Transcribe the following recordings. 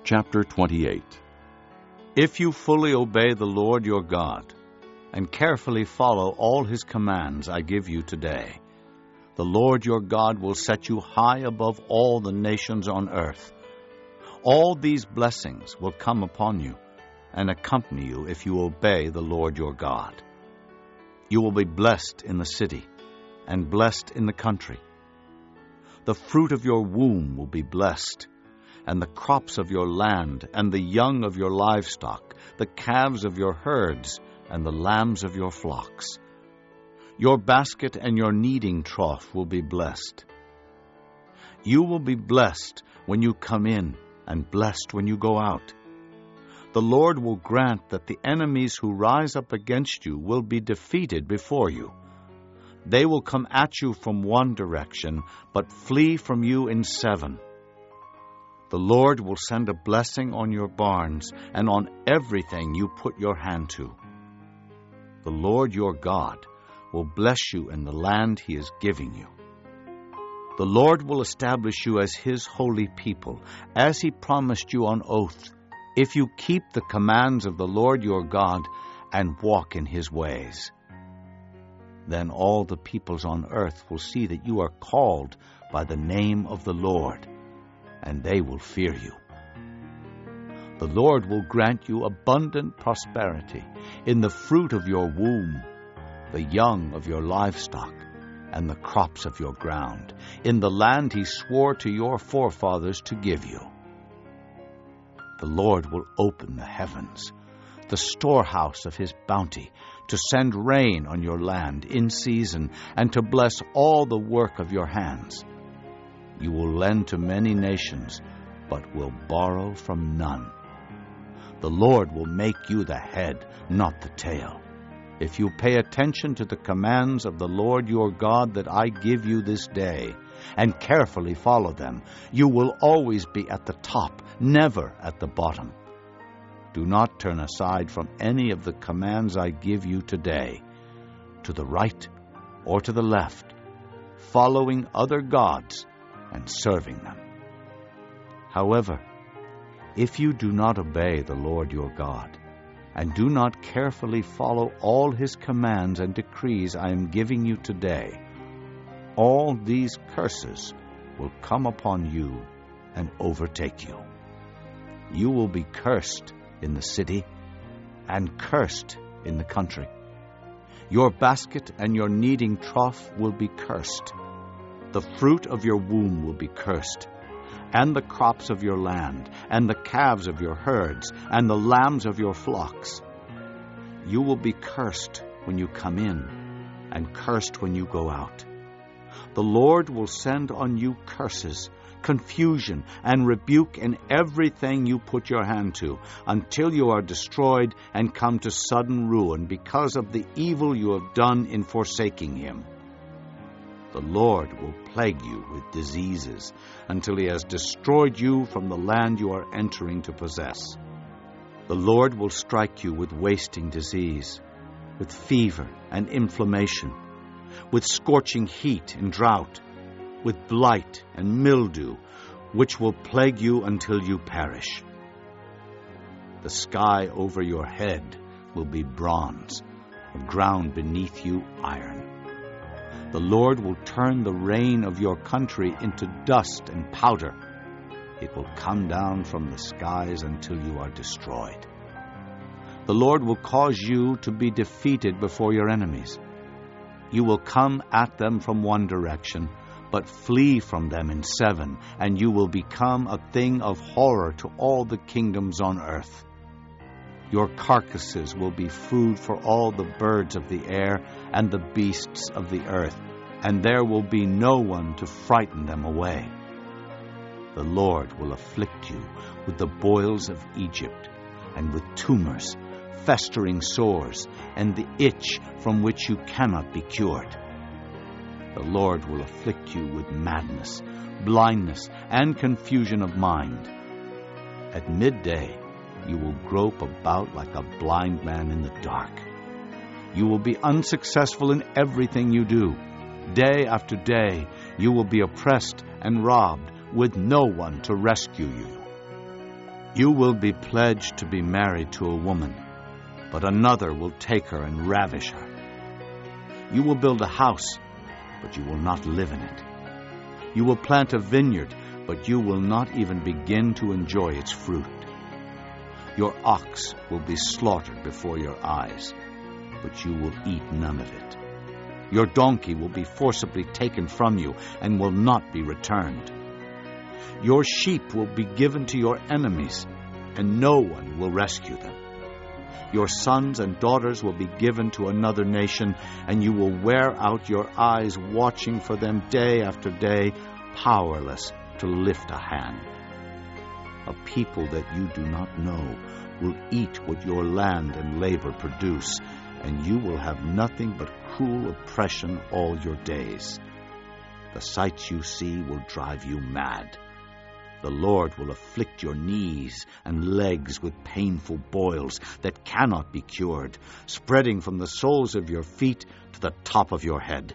Chapter 28. If you fully obey the Lord your God, and carefully follow all his commands I give you today, the Lord your God will set you high above all the nations on earth. All these blessings will come upon you and accompany you if you obey the Lord your God. You will be blessed in the city and blessed in the country. The fruit of your womb will be blessed, and the crops of your land, and the young of your livestock, the calves of your herds, and the lambs of your flocks. Your basket and your kneading trough will be blessed. You will be blessed when you come in, and blessed when you go out. The Lord will grant that the enemies who rise up against you will be defeated before you. They will come at you from one direction, but flee from you in seven. The Lord will send a blessing on your barns and on everything you put your hand to. The Lord your God will bless you in the land he is giving you. The Lord will establish you as his holy people, as he promised you on oath, if you keep the commands of the Lord your God and walk in his ways. Then all the peoples on earth will see that you are called by the name of the Lord, and they will fear you. The Lord will grant you abundant prosperity in the fruit of your womb, the young of your livestock, and the crops of your ground, in the land he swore to your forefathers to give you. The Lord will open the heavens, the storehouse of his bounty, to send rain on your land in season, and to bless all the work of your hands. You will lend to many nations, but will borrow from none. The Lord will make you the head, not the tail. If you pay attention to the commands of the Lord your God that I give you this day, and carefully follow them, you will always be at the top, never at the bottom. Do not turn aside from any of the commands I give you today, to the right or to the left, following other gods and serving them. However, if you do not obey the Lord your God, and do not carefully follow all his commands and decrees I am giving you today, all these curses will come upon you and overtake you. You will be cursed in the city and cursed in the country. Your basket and your kneading trough will be cursed. The fruit of your womb will be cursed, and the crops of your land, and the calves of your herds, and the lambs of your flocks. You will be cursed when you come in, and cursed when you go out. The Lord will send on you curses, confusion, and rebuke in everything you put your hand to, until you are destroyed and come to sudden ruin because of the evil you have done in forsaking him. The Lord will plague you with diseases until he has destroyed you from the land you are entering to possess. The Lord will strike you with wasting disease, with fever and inflammation, with scorching heat and drought, with blight and mildew, which will plague you until you perish. The sky over your head will be bronze, the ground beneath you iron. The Lord will turn the rain of your country into dust and powder. It will come down from the skies until you are destroyed. The Lord will cause you to be defeated before your enemies. You will come at them from one direction, but flee from them in seven, and you will become a thing of horror to all the kingdoms on earth. Your carcasses will be food for all the birds of the air and the beasts of the earth, and there will be no one to frighten them away. The Lord will afflict you with the boils of Egypt, and with tumors, festering sores, and the itch from which you cannot be cured. The Lord will afflict you with madness, blindness, and confusion of mind. At midday, you will grope about like a blind man in the dark. You will be unsuccessful in everything you do. Day after day, you will be oppressed and robbed, with no one to rescue you. You will be pledged to be married to a woman, but another will take her and ravish her. You will build a house, but you will not live in it. You will plant a vineyard, but you will not even begin to enjoy its fruit. Your ox will be slaughtered before your eyes, but you will eat none of it. Your donkey will be forcibly taken from you and will not be returned. Your sheep will be given to your enemies, and no one will rescue them. Your sons and daughters will be given to another nation, and you will wear out your eyes watching for them day after day, powerless to lift a hand. A people that you do not know will eat what your land and labor produce, and you will have nothing but cruel oppression all your days. The sights you see will drive you mad. The Lord will afflict your knees and legs with painful boils that cannot be cured, spreading from the soles of your feet to the top of your head.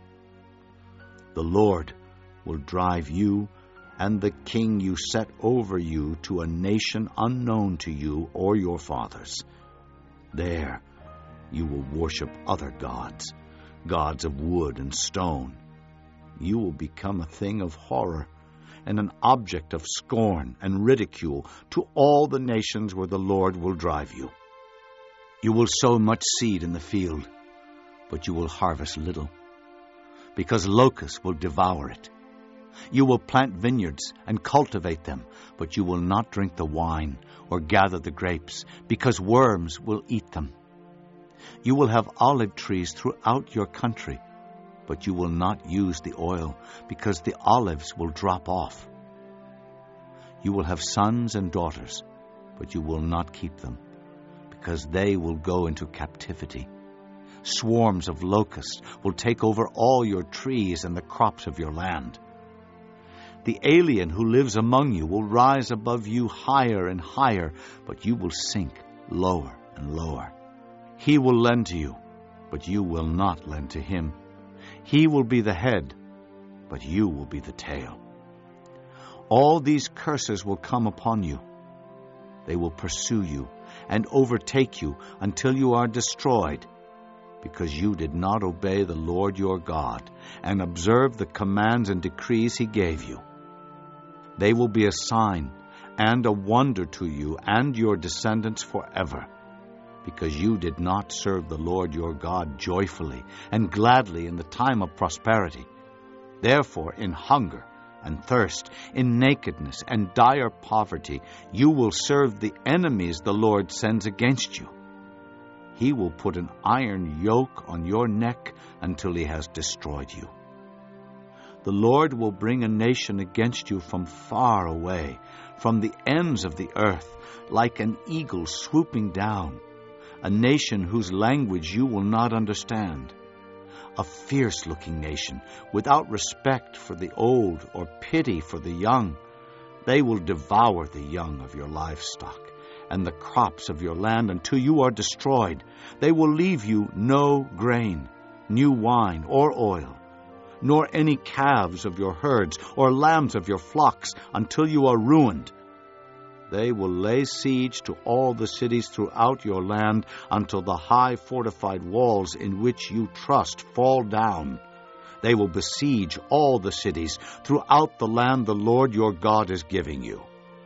The Lord will drive you and the king you set over you to a nation unknown to you or your fathers. There you will worship other gods, gods of wood and stone. You will become a thing of horror and an object of scorn and ridicule to all the nations where the Lord will drive you. You will sow much seed in the field, but you will harvest little, because locusts will devour it. You will plant vineyards and cultivate them, but you will not drink the wine or gather the grapes, because worms will eat them. You will have olive trees throughout your country, but you will not use the oil, because the olives will drop off. You will have sons and daughters, but you will not keep them, because they will go into captivity. Swarms of locusts will take over all your trees and the crops of your land. The alien who lives among you will rise above you higher and higher, but you will sink lower and lower. He will lend to you, but you will not lend to him. He will be the head, but you will be the tail. All these curses will come upon you. They will pursue you and overtake you until you are destroyed, because you did not obey the Lord your God and observe the commands and decrees he gave you. They will be a sign and a wonder to you and your descendants forever, because you did not serve the Lord your God joyfully and gladly in the time of prosperity. Therefore, in hunger and thirst, in nakedness and dire poverty, you will serve the enemies the Lord sends against you. He will put an iron yoke on your neck until he has destroyed you. The Lord will bring a nation against you from far away, from the ends of the earth, like an eagle swooping down, a nation whose language you will not understand, a fierce-looking nation without respect for the old or pity for the young. They will devour the young of your livestock and the crops of your land until you are destroyed. They will leave you no grain, new wine, or oil, nor any calves of your herds or lambs of your flocks until you are ruined. They will lay siege to all the cities throughout your land until the high fortified walls in which you trust fall down. They will besiege all the cities throughout the land the Lord your God is giving you.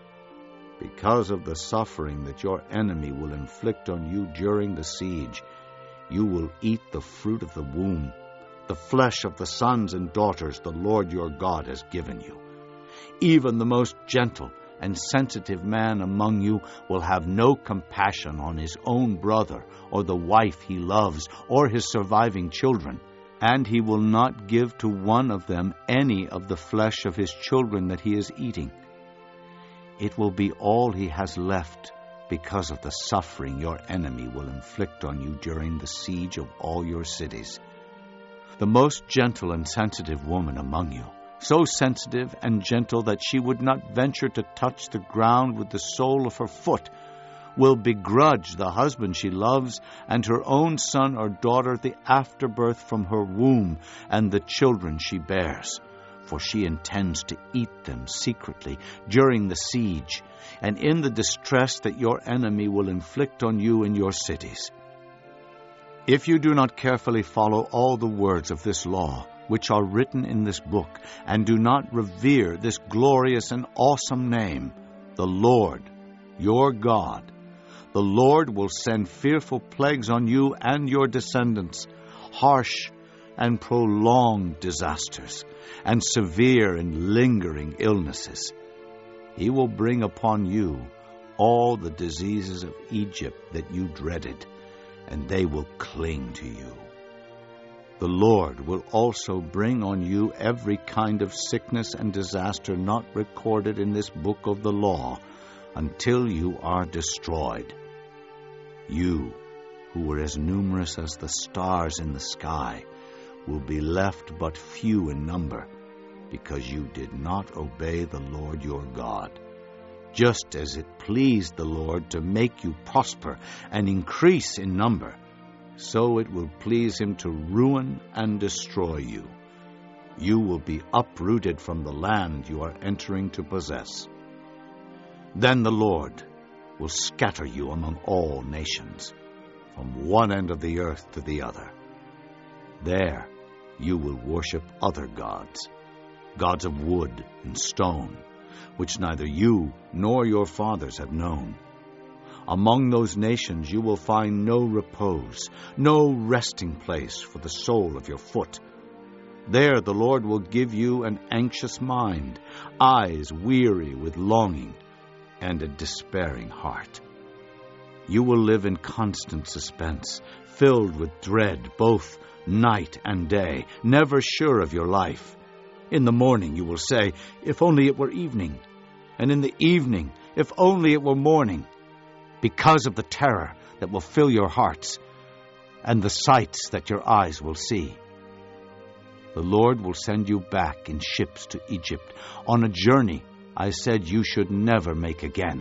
Because of the suffering that your enemy will inflict on you during the siege, you will eat the fruit of the womb, the flesh of the sons and daughters the Lord your God has given you. Even the most gentle and sensitive man among you will have no compassion on his own brother or the wife he loves or his surviving children, and he will not give to one of them any of the flesh of his children that he is eating. It will be all he has left because of the suffering your enemy will inflict on you during the siege of all your cities. The most gentle and sensitive woman among you, so sensitive and gentle that she would not venture to touch the ground with the sole of her foot, will begrudge the husband she loves and her own son or daughter the afterbirth from her womb and the children she bears. for she intends to eat them secretly during the siege and in the distress that your enemy will inflict on you in your cities. If you do not carefully follow all the words of this law, which are written in this book, and do not revere this glorious and awesome name, the Lord, your God, the Lord will send fearful plagues on you and your descendants, harsh and prolonged disasters, and severe and lingering illnesses. He will bring upon you all the diseases of Egypt that you dreaded, and they will cling to you. The Lord will also bring on you every kind of sickness and disaster not recorded in this book of the law, until you are destroyed. You, who were as numerous as the stars in the sky, will be left but few in number, because you did not obey the Lord your God. Just as it pleased the Lord to make you prosper and increase in number, so it will please him to ruin and destroy you. You will be uprooted from the land you are entering to possess. Then the Lord will scatter you among all nations, from one end of the earth to the other. There you will worship other gods, gods of wood and stone, which neither you nor your fathers have known. Among those nations you will find no repose, no resting place for the sole of your foot. There the Lord will give you an anxious mind, eyes weary with longing, and a despairing heart. You will live in constant suspense, filled with dread both night and day, never sure of your life. In the morning you will say, "If only it were evening," and in the evening, "If only it were morning," because of the terror that will fill your hearts and the sights that your eyes will see. The Lord will send you back in ships to Egypt, on a journey I said you should never make again.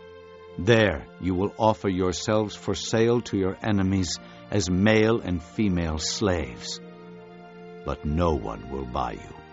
There you will offer yourselves for sale to your enemies as male and female slaves, but no one will buy you.